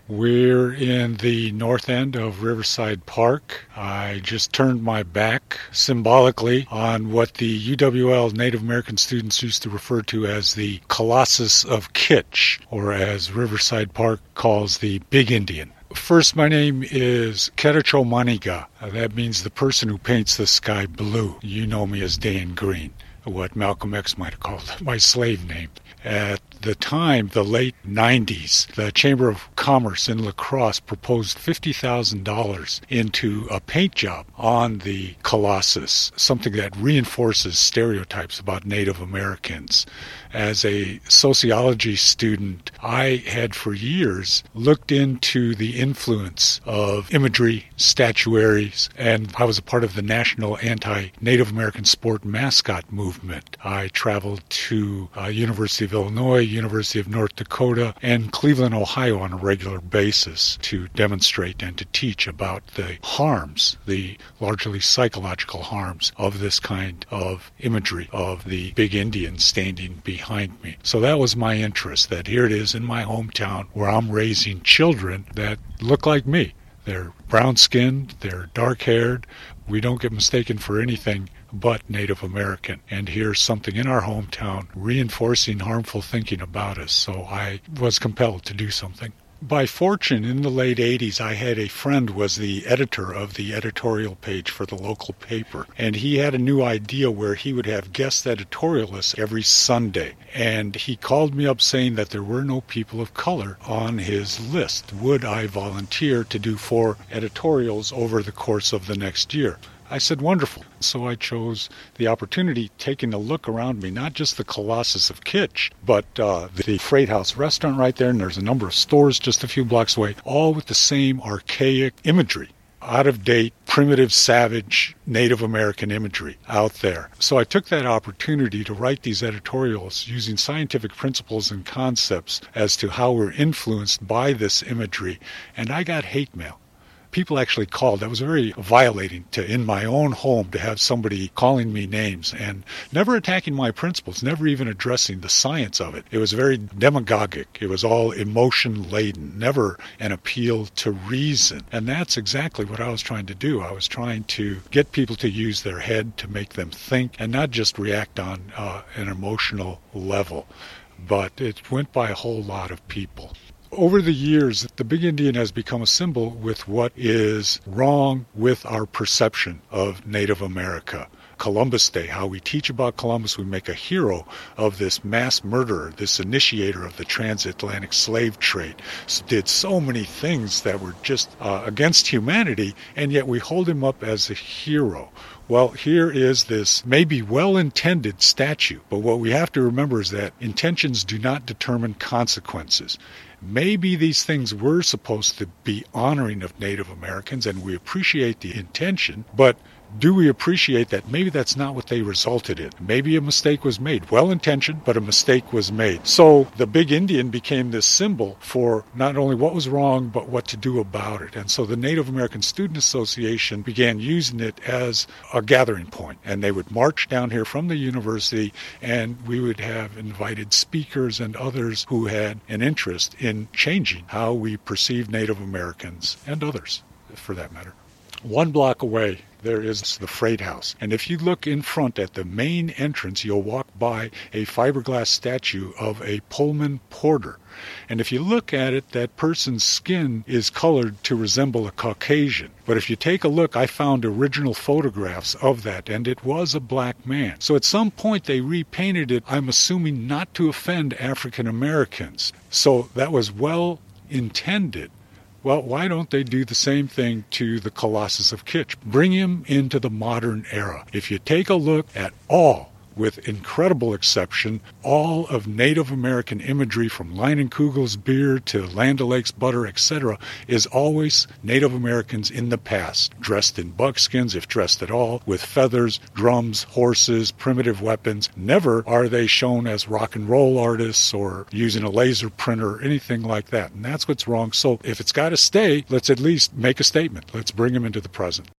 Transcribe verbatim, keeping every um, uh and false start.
We're in the north end of Riverside Park. I just turned my back symbolically on what the U W L Native American students used to refer to as the Colossus of Kitch, or as Riverside Park calls the Big Indian. First, my name is Keracho Maniga. Uh, that means the person who paints the sky blue. You know me as Dan Green, what Malcolm X might have called my slave name. At the time, the late nineties, the Chamber of Commerce in La Crosse proposed fifty thousand dollars into a paint job on the Colossus, something that reinforces stereotypes about Native Americans. As a sociology student, I had for years looked into the influence of imagery, statuaries, and I was a part of the National Anti-Native American Sport Mascot Movement. I traveled to uh, University of Illinois, University of North Dakota, and Cleveland, Ohio on a regular basis to demonstrate and to teach about the harms, the largely psychological harms of this kind of imagery of the Big Indian standing behind me. So that was my interest, that here it is in my hometown where I'm raising children that look like me. They're brown-skinned, they're dark-haired. We don't get mistaken for anything but Native American. And here's something in our hometown reinforcing harmful thinking about us. So I was compelled to do something. By fortune, in the late eighties, I had a friend who was the editor of the editorial page for the local paper. And he had a new idea where he would have guest editorialists every Sunday. And he called me up saying that there were no people of color on his list. Would I volunteer to do four editorials over the course of the next year? I said, wonderful. So I chose the opportunity, taking a look around me, not just the Colossus of Kitch, but uh, the Freight House restaurant right there, and there's a number of stores just a few blocks away, all with the same archaic imagery, out-of-date, primitive, savage, Native American imagery out there. So I took that opportunity to write these editorials using scientific principles and concepts as to how we're influenced by this imagery, and I got hate mail. People actually called. That was very violating to, in my own home, to have somebody calling me names and never attacking my principles, never even addressing the science of it. It was very demagogic. It was all emotion-laden, never an appeal to reason. And that's exactly what I was trying to do. I was trying to get people to use their head, to make them think, and not just react on uh, an emotional level. But it went by a whole lot of people. Over the years, the Big Indian has become a symbol with what is wrong with our perception of Native America. Columbus Day, how we teach about Columbus, we make a hero of this mass murderer, this initiator of the transatlantic slave trade. Did so many things that were just uh, against humanity, and yet we hold him up as a hero. Well, here is this maybe well-intended statue, but what we have to remember is that intentions do not determine consequences. Maybe these things were supposed to be honoring of Native Americans, and we appreciate the intention, but do we appreciate that maybe that's not what they resulted in? Maybe a mistake was made. Well-intentioned, but a mistake was made. So the Big Indian became this symbol for not only what was wrong, but what to do about it. And so the Native American Student Association began using it as a gathering point. And they would march down here from the university, and we would have invited speakers and others who had an interest in changing how we perceive Native Americans, and others, for that matter. One block away, there is the Freight House. And if you look in front at the main entrance, you'll walk by a fiberglass statue of a Pullman porter. And if you look at it, that person's skin is colored to resemble a Caucasian. But if you take a look, I found original photographs of that, and it was a black man. So at some point they repainted it, I'm assuming not to offend African Americans. So that was well intended. Well, why don't they do the same thing to the Colossus of Kitch? Bring him into the modern era. If you take a look at all, with incredible exception, all of Native American imagery from Leinenkugel's beer to Land O'Lakes butter, et cetera, is always Native Americans in the past, dressed in buckskins, if dressed at all, with feathers, drums, horses, primitive weapons. Never are they shown as rock and roll artists or using a laser printer or anything like that. And that's what's wrong. So if it's got to stay, let's at least make a statement. Let's bring them into the present.